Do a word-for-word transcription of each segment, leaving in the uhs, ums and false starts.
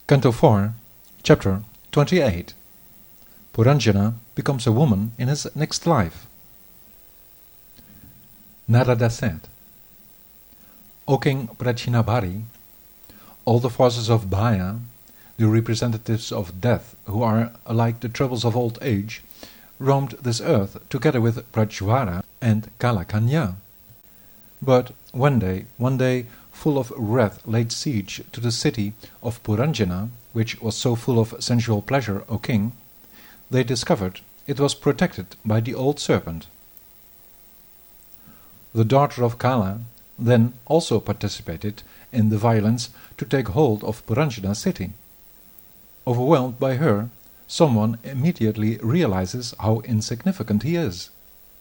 Canto four, Chapter twenty-eight. Puranjana becomes a woman in his next life. Narada said, O King Prachinabhari, all the forces of Bhaya, the representatives of death, who are like the troubles of old age, roamed this earth together with Prajvara and Kalakanya. But one day, one day, full of wrath, laid siege to the city of Puranjana, which was so full of sensual pleasure, O king. They discovered it was protected by the old serpent. The daughter of Kala then also participated in the violence to take hold of Puranjana city. Overwhelmed by her, someone immediately realizes how insignificant he is.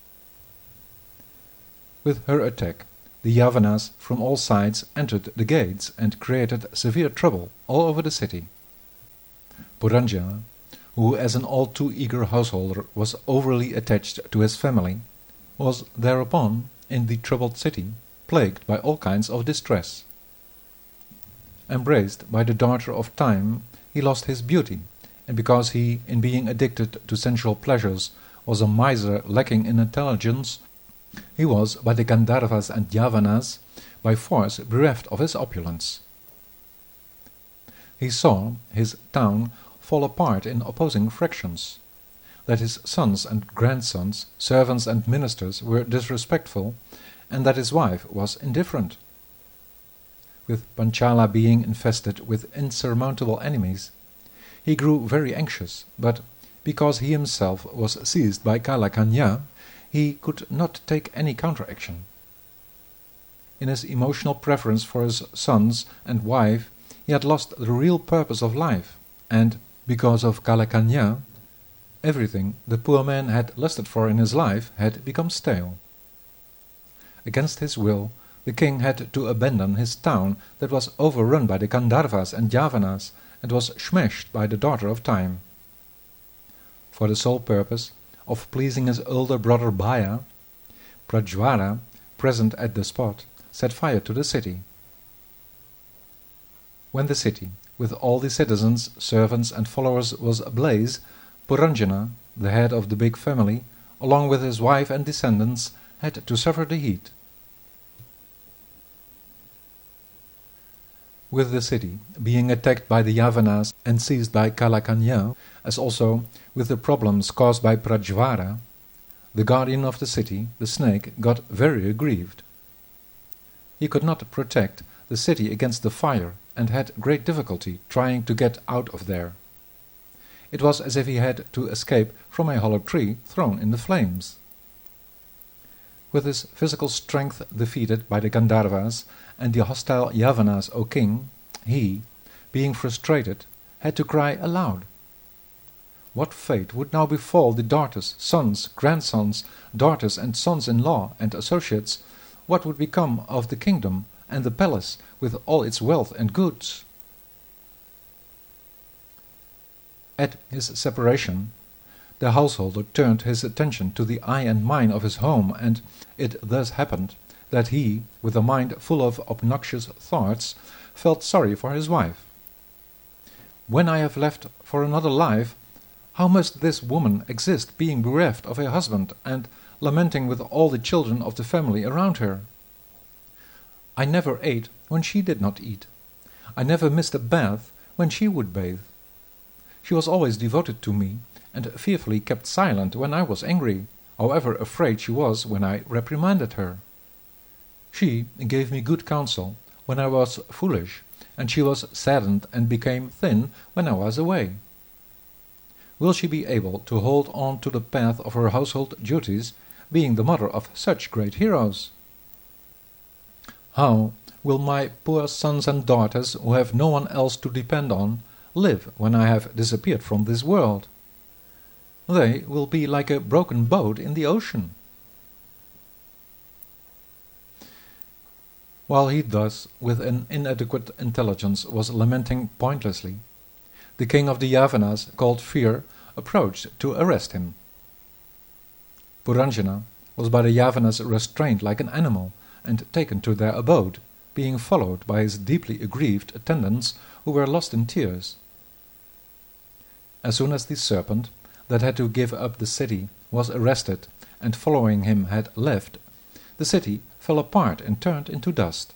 With her attack, the Yavanas from all sides entered the gates and created severe trouble all over the city. Puranjana, who as an all too eager householder was overly attached to his family, was thereupon, in the troubled city, plagued by all kinds of distress. Embraced by the daughter of Time, he lost his beauty, and because he, in being addicted to sensual pleasures, was a miser lacking in intelligence, he was, by the Gandharvas and Yavanas, by force bereft of his opulence. He saw his town fall apart in opposing fractions, that his sons and grandsons, servants and ministers were disrespectful, and that his wife was indifferent. With Panchala being infested with insurmountable enemies, he grew very anxious, but because he himself was seized by Kalakanya, he could not take any counteraction. In his emotional preference for his sons and wife, he had lost the real purpose of life, and, because of Kalakanya, everything the poor man had lusted for in his life had become stale. Against his will, the king had to abandon his town that was overrun by the Gandharvas and Yavanas, and was smashed by the daughter of Time. For the sole purpose of pleasing his older brother Bhaya, Prajvara, present at the spot, set fire to the city. When the city, with all the citizens, servants and followers, was ablaze, Puranjana, the head of the big family, along with his wife and descendants, had to suffer the heat. With the city being attacked by the Yavanas and seized by Kalakanya, as also with the problems caused by Prajvara, the guardian of the city, the snake, got very aggrieved. He could not protect the city against the fire, and had great difficulty trying to get out of there. It was as if he had to escape from a hollow tree thrown in the flames. With his physical strength defeated by the Gandharvas and the hostile Yavanas, O king, he, being frustrated, had to cry aloud. What fate would now befall the daughters, sons, grandsons, daughters and sons-in-law and associates? What would become of the kingdom and the palace with all its wealth and goods? At his separation, the householder turned his attention to the eye and mind of his home, and it thus happened that he, with a mind full of obnoxious thoughts, felt sorry for his wife. When I have left for another life, how must this woman exist, being bereft of a husband, and lamenting with all the children of the family around her? I never ate when she did not eat. I never missed a bath when she would bathe. She was always devoted to me, and fearfully kept silent when I was angry, however afraid she was when I reprimanded her. She gave me good counsel when I was foolish, and she was saddened and became thin when I was away. Will she be able to hold on to the path of her household duties, being the mother of such great heroes? How will my poor sons and daughters, who have no one else to depend on, live when I have disappeared from this world? They will be like a broken boat in the ocean. While he thus, with an inadequate intelligence, was lamenting pointlessly, the king of the Yavanas, called Fear, approached to arrest him. Puranjana was by the Yavanas restrained like an animal, and taken to their abode, being followed by his deeply aggrieved attendants, who were lost in tears. As soon as the serpent, that had to give up the city, was arrested, and following him had left, the city fell apart and turned into dust.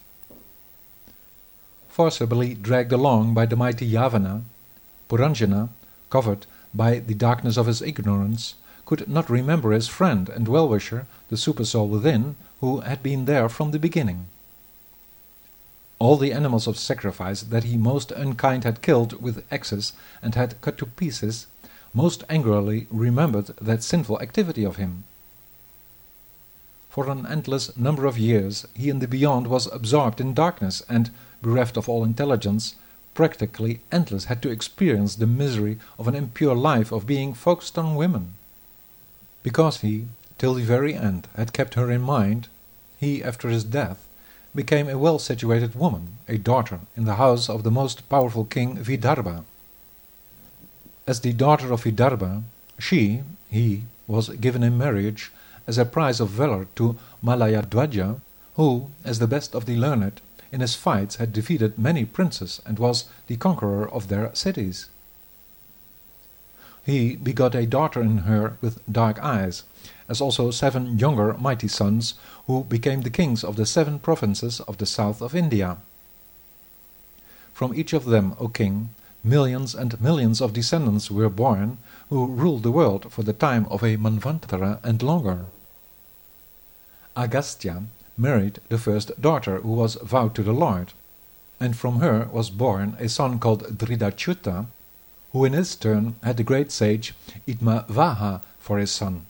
Forcibly dragged along by the mighty Yavana, Puranjana, covered by the darkness of his ignorance, could not remember his friend and well-wisher, the Supersoul within, who had been there from the beginning. All the animals of sacrifice that he most unkind had killed with axes and had cut to pieces, most angrily remembered that sinful activity of him. For an endless number of years he in the beyond was absorbed in darkness and, bereft of all intelligence, practically endless had to experience the misery of an impure life of being focused on women. Because he, till the very end, had kept her in mind, he, after his death, became a well-situated woman, a daughter in the house of the most powerful king Vidarbha. As the daughter of Vidarbha, she, he, was given in marriage as a prize of valor to Malayadwaja, who, as the best of the learned, in his fights had defeated many princes and was the conqueror of their cities. He begot a daughter in her with dark eyes, as also seven younger mighty sons, who became the kings of the seven provinces of the south of India. From each of them, O king, millions and millions of descendants were born, who ruled the world for the time of a manvantara and longer. Agastya married the first daughter who was vowed to the Lord, and from her was born a son called Dridachyuta, who in his turn had the great sage Itmavaha for his son.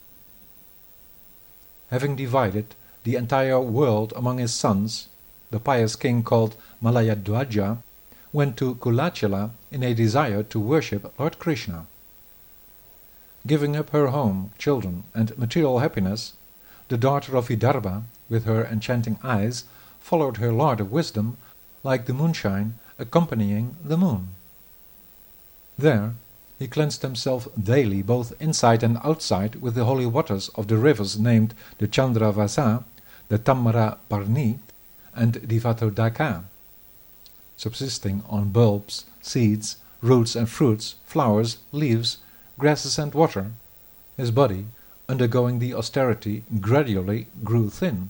Having divided the entire world among his sons, the pious king called Malayadwaja went to Kulachala in a desire to worship Lord Krishna. Giving up her home, children, and material happiness, the daughter of Vidarbha, with her enchanting eyes, followed her Lord of Wisdom like the moonshine accompanying the moon. There he cleansed himself daily both inside and outside with the holy waters of the rivers named the Chandravasa, the Tamara Parni, and the Vatodaka, subsisting on bulbs, seeds, roots and fruits, flowers, leaves, grasses and water. His body, undergoing the austerity, gradually grew thin.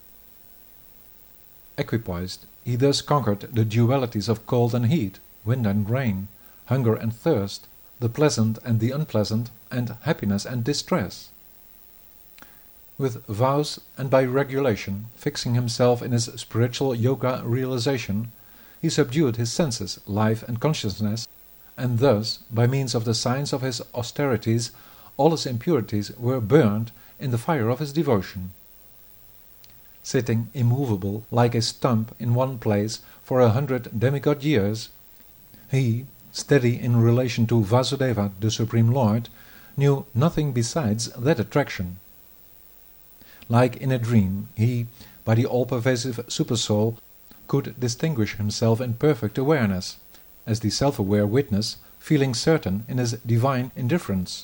Equipoised, he thus conquered the dualities of cold and heat, wind and rain, hunger and thirst, the pleasant and the unpleasant, and happiness and distress. With vows and by regulation, fixing himself in his spiritual yoga realization, he subdued his senses, life and consciousness, and thus, by means of the science of his austerities, all his impurities were burned in the fire of his devotion. Sitting immovable like a stump in one place for a hundred demigod years, he, steady in relation to Vasudeva, the Supreme Lord, knew nothing besides that attraction. Like in a dream, he, by the all-pervasive Supersoul, could distinguish himself in perfect awareness, as the self-aware witness, feeling certain in his divine indifference.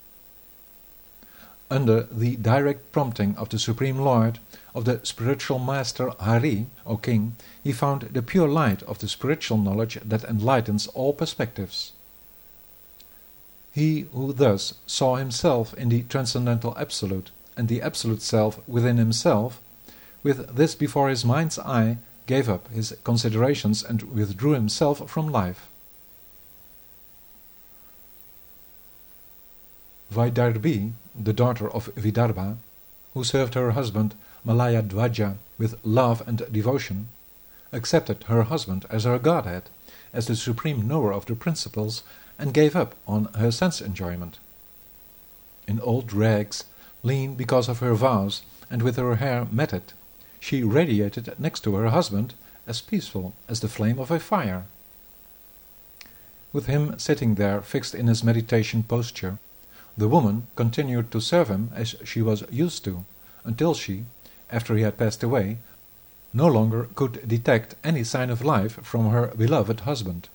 Under the direct prompting of the Supreme Lord, of the spiritual master Hari, O king, he found the pure light of the spiritual knowledge that enlightens all perspectives. He who thus saw himself in the transcendental Absolute, and the Absolute Self within himself, with this before his mind's eye, gave up his considerations and withdrew himself from life. Vaidarbi, the daughter of Vidarbha, who served her husband Malayadwaja with love and devotion, accepted her husband as her godhead, as the supreme knower of the principles, and gave up on her sense enjoyment. In old rags, lean because of her vows, and with her hair matted, she radiated next to her husband, as peaceful as the flame of a fire. With him sitting there fixed in his meditation posture, the woman continued to serve him as she was used to, until she, after he had passed away, no longer could detect any sign of life from her beloved husband.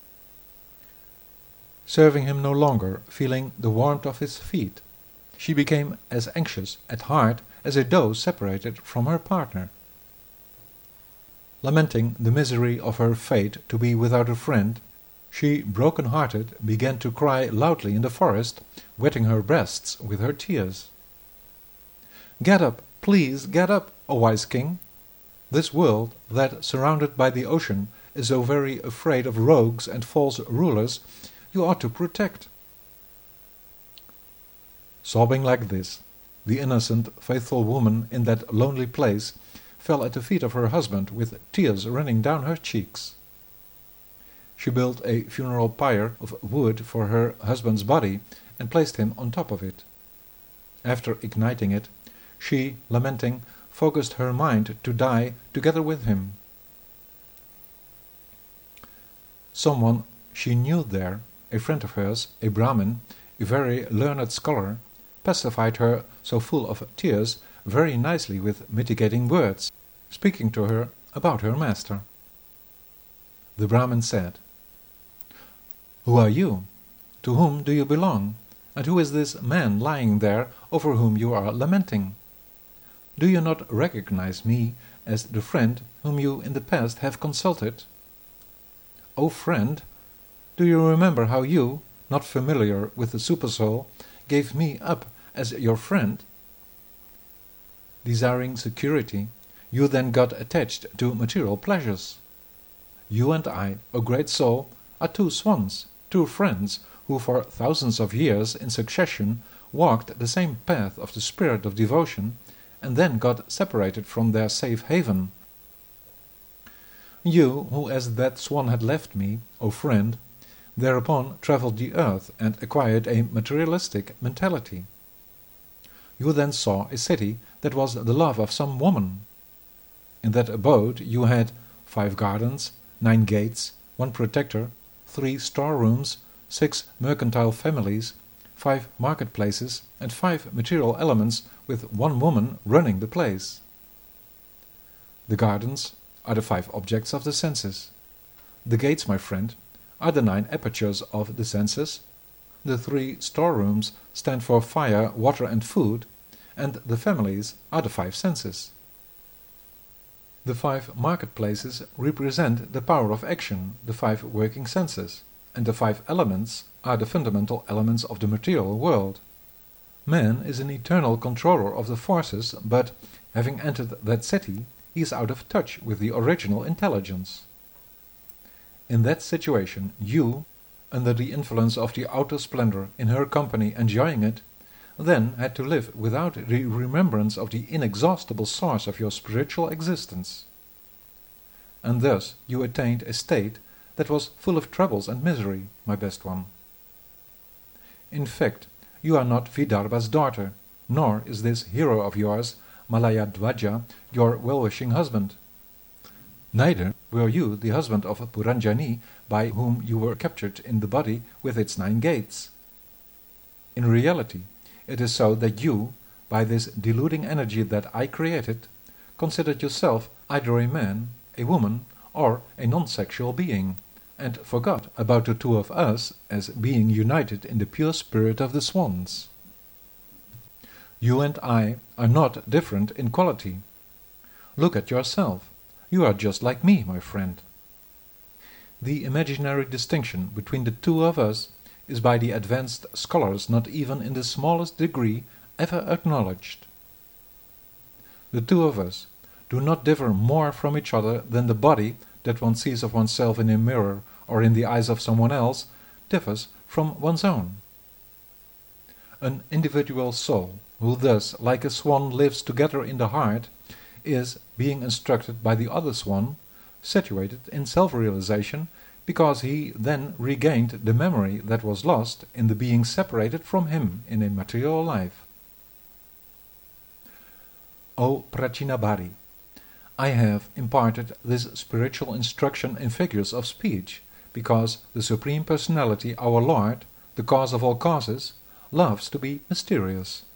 Serving him no longer, feeling the warmth of his feet, she became as anxious at heart as a doe separated from her partner. Lamenting the misery of her fate to be without a friend, she, broken-hearted, began to cry loudly in the forest, wetting her breasts with her tears. "Get up, please, get up, O wise king! This world, that, surrounded by the ocean, is so very afraid of rogues and false rulers, you ought to protect." Sobbing like this, the innocent, faithful woman in that lonely place fell at the feet of her husband with tears running down her cheeks. She built a funeral pyre of wood for her husband's body and placed him on top of it. After igniting it, she, lamenting, focused her mind to die together with him. Someone she knew there, a friend of hers, a Brahmin, a very learned scholar, pacified her so full of tears very nicely with mitigating words, speaking to her about her master. The Brahmin said, "Who are you? To whom do you belong? And who is this man lying there over whom you are lamenting? Do you not recognize me as the friend whom you in the past have consulted? O friend, do you remember how you, not familiar with the Supersoul, gave me up as your friend? Desiring security, you then got attached to material pleasures. You and I, O great soul, are two swans, two friends, who for thousands of years in succession walked the same path of the spirit of devotion, and then got separated from their safe haven. You, who as that swan had left me, O friend, thereupon travelled the earth and acquired a materialistic mentality. You then saw a city that was the love of some woman. In that abode you had five gardens, nine gates, one protector, three storerooms, six mercantile families, five marketplaces, and five material elements with one woman running the place. The gardens are the five objects of the senses. The gates, my friend, are the nine apertures of the senses. The three storerooms stand for fire, water and food, and the families are the five senses. The five marketplaces represent the power of action, the five working senses, and the five elements are the fundamental elements of the material world. Man is an eternal controller of the forces, but, having entered that city, he is out of touch with the original intelligence. In that situation, you, under the influence of the outer splendor, in her company enjoying it, then had to live without the remembrance of the inexhaustible source of your spiritual existence. And thus you attained a state that was full of troubles and misery, my best one. In fact, you are not Vidarbha's daughter, nor is this hero of yours, Malayadwaja, your well-wishing husband. Neither were you the husband of Puranjani, by whom you were captured in the body with its nine gates. In reality, it is so that you, by this deluding energy that I created, considered yourself either a man, a woman, or a non-sexual being, and forgot about the two of us as being united in the pure spirit of the swans. You and I are not different in quality. Look at yourself. You are just like me, my friend. The imaginary distinction between the two of us is by the advanced scholars not even in the smallest degree ever acknowledged. The two of us do not differ more from each other than the body that one sees of oneself in a mirror or in the eyes of someone else differs from one's own. An individual soul, who thus, like a swan, lives together in the heart, is, being instructed by the other swan, situated in self-realization, because he then regained the memory that was lost in the being separated from him in a material life. O Prachinabhari, I have imparted this spiritual instruction in figures of speech, because the Supreme Personality, our Lord, the cause of all causes, loves to be mysterious.